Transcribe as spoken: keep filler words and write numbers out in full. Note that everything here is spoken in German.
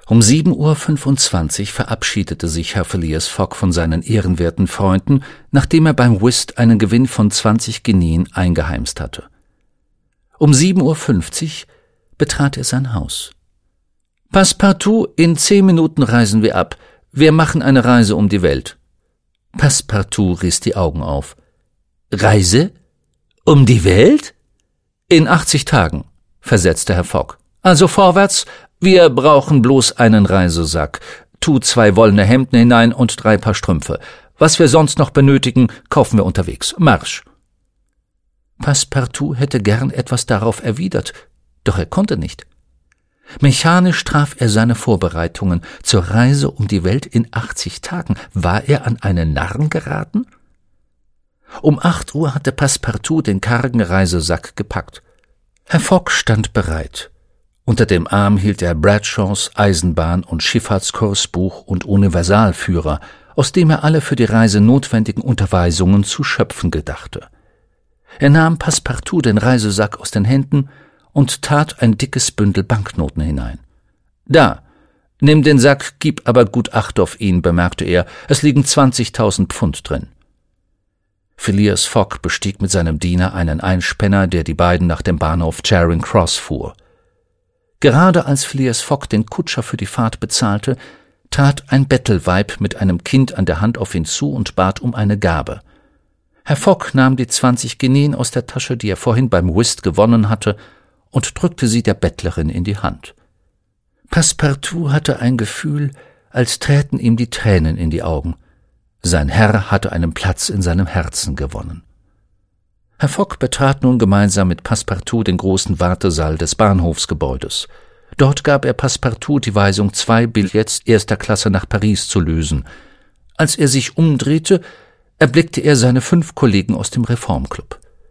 Um sieben Uhr fünfundzwanzig verabschiedete sich Herr Phileas Fogg von seinen ehrenwerten Freunden, nachdem er beim Whist einen Gewinn von zwanzig Guineen eingeheimst hatte. Um sieben Uhr fünfzig betrat er sein Haus. »Passepartout, in zehn Minuten reisen wir ab. Wir machen eine Reise um die Welt.« Passepartout riss die Augen auf. »Reise? Um die Welt?« »In achtzig Tagen«, versetzte Herr Fogg. »Also vorwärts, wir brauchen bloß einen Reisesack. Tu zwei wollene Hemden hinein und drei Paar Strümpfe. Was wir sonst noch benötigen, kaufen wir unterwegs. Marsch!« Passepartout hätte gern etwas darauf erwidert, doch er konnte nicht. Mechanisch traf er seine Vorbereitungen zur Reise um die Welt in achtzig Tagen. War er an einen Narren geraten? Um acht Uhr hatte Passepartout den kargen Reisesack gepackt. Herr Fogg stand bereit. Unter dem Arm hielt er Bradshaws Eisenbahn- und Schifffahrtskursbuch und Universalführer, aus dem er alle für die Reise notwendigen Unterweisungen zu schöpfen gedachte. Er nahm Passepartout den Reisesack aus den Händen und tat ein dickes Bündel Banknoten hinein. »Da, nimm den Sack, gib aber gut Acht auf ihn«, bemerkte er, »es liegen zwanzigtausend Pfund drin.« Phileas Fogg bestieg mit seinem Diener einen Einspänner, der die beiden nach dem Bahnhof Charing Cross fuhr. Gerade als Phileas Fogg den Kutscher für die Fahrt bezahlte, trat ein Bettelweib mit einem Kind an der Hand auf ihn zu und bat um eine Gabe. Herr Fogg nahm die zwanzig Guineen aus der Tasche, die er vorhin beim Whist gewonnen hatte, und drückte sie der Bettlerin in die Hand. Passepartout hatte ein Gefühl, als träten ihm die Tränen in die Augen. Sein Herr hatte einen Platz in seinem Herzen gewonnen. Herr Fogg betrat nun gemeinsam mit Passepartout den großen Wartesaal des Bahnhofsgebäudes. Dort gab er Passepartout die Weisung, zwei Billets erster Klasse nach Paris zu lösen. Als er sich umdrehte, erblickte er seine fünf Kollegen aus dem Reformclub.